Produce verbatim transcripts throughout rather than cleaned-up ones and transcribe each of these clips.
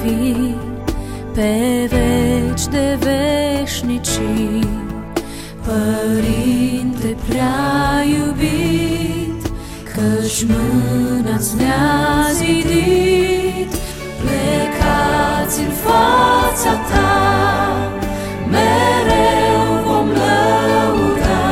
fi pe veci de veșnicii. Părinte prea iubit, căci mâna-ți ne-a zidit, plecați în fața ta, mereu vom lăuda,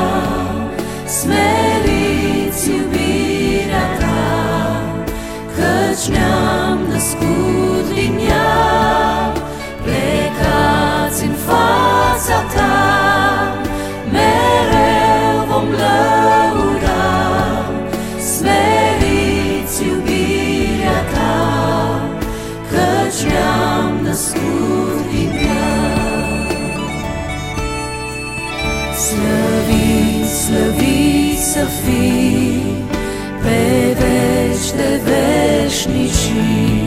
smeriți iubirea ta, căci ne-am născut din ea. Plecați în fața ta, mereu vom lăuda, smeriți iubirea ta, căci ne-am născut din ea. Slăvit, slăvit să fii pe veci de veșnicii,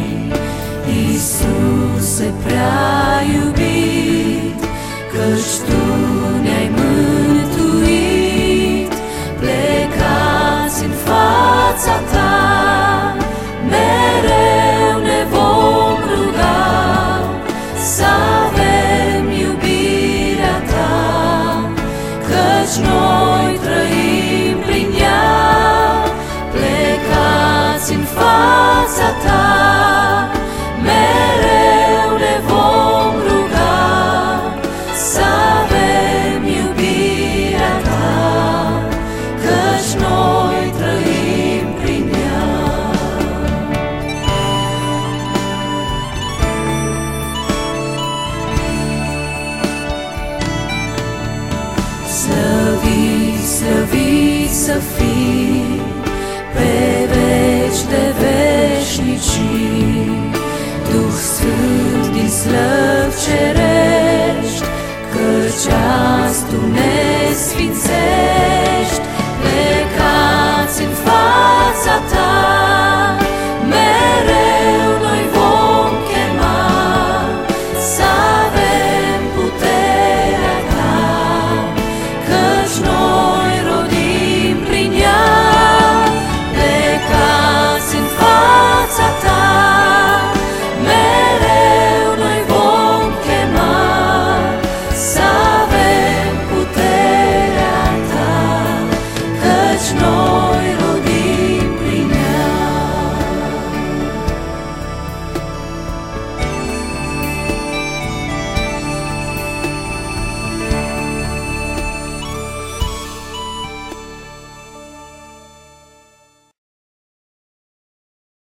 Iisuse prea iubit, căci Tu ne-ai mântuit. Plecați în fața Ta, mereu ne vom ruga, să avem iubirea Ta, căci noi trăim prin ea. Plecați în fața Ta, mereu ne vom ruga, să avem iubirea Ta, căci noi trăim prin ea. Slăvit, slăvit să fii pe veci de veșnicii, Duh Sfânt din slăvi cerești, căci